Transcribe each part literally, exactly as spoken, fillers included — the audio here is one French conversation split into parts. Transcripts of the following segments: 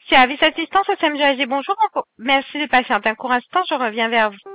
Service assistance au C M G A G, bonjour. Merci de patienter un court instant, je reviens vers vous.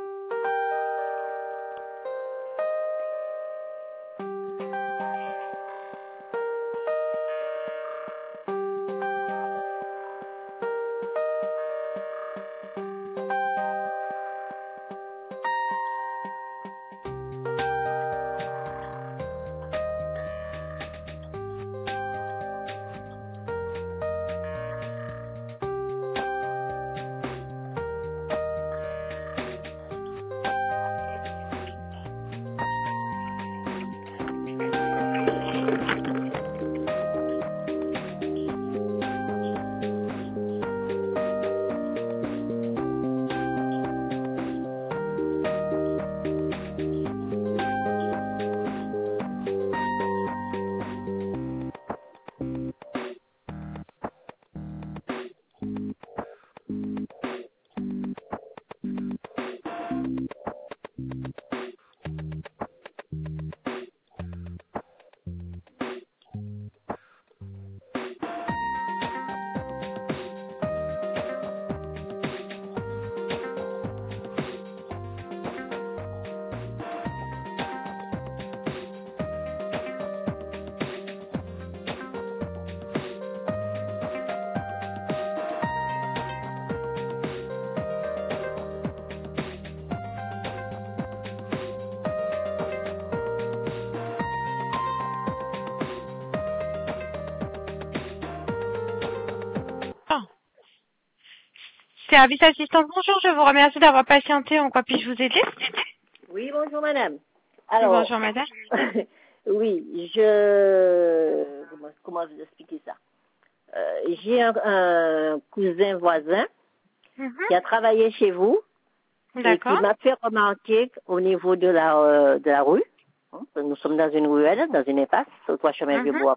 Service assistance, bonjour, je vous remercie d'avoir patienté. En quoi puis-je vous aider? Oui, bonjour madame. Alors, bonjour madame. oui, je... Comment, comment vous expliquer ça euh, J'ai un, un cousin voisin Mm-hmm. qui a travaillé chez vous et qui m'a fait remarquer au niveau de la, euh, de la rue. Nous sommes dans une ruelle, dans une impasse, au trois chemins Mm-hmm. Vieux-Bois.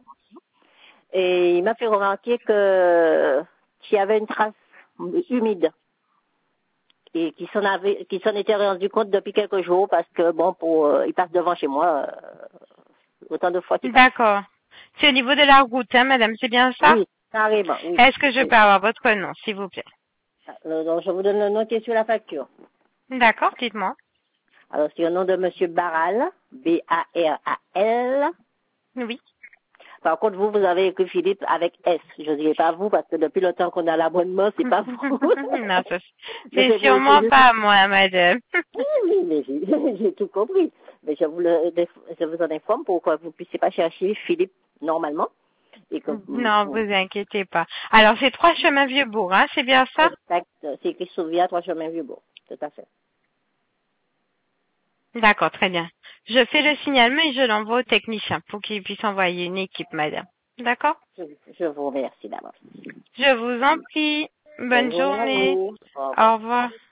Et il m'a fait remarquer que qu'il y avait une trace humide et qui s'en avait, qui s'en était rendu compte depuis quelques jours parce que bon, pour, euh, il passe devant chez moi euh, autant de fois qu'il passe. D'accord. C'est au niveau de la route, hein, madame, c'est bien ça? Oui, carrément. Oui. Est-ce que je peux avoir votre nom, s'il vous plaît? Alors, donc, je vous donne le nom qui est sur la facture. D'accord, dites-moi. Alors, c'est le nom de Monsieur Barral, B A R A L. Oui. Par contre, vous, vous avez écrit Philippe avec S. Je ne dirai pas vous, parce que depuis le temps qu'on a l'abonnement, c'est pas vous. Non, ça, c'est sûrement juste... pas moi, madame. Oui, oui, mais j'ai, j'ai tout compris. Mais je vous, le, je vous en informe pour que vous ne puissiez pas chercher Philippe normalement. Et que, non, vous inquiétez pas. Alors, c'est trois chemins Vieux-Bourg, hein, c'est bien ça? Exact. C'est écrit Sauvia, trois chemins Vieux-Bourg. Tout à fait. D'accord, très bien. Je fais le signalement et je l'envoie au technicien pour qu'il puisse envoyer une équipe, madame. D'accord? Je, je vous remercie d'abord. Je vous en prie. Bonne Bonne journée. journée. Au revoir.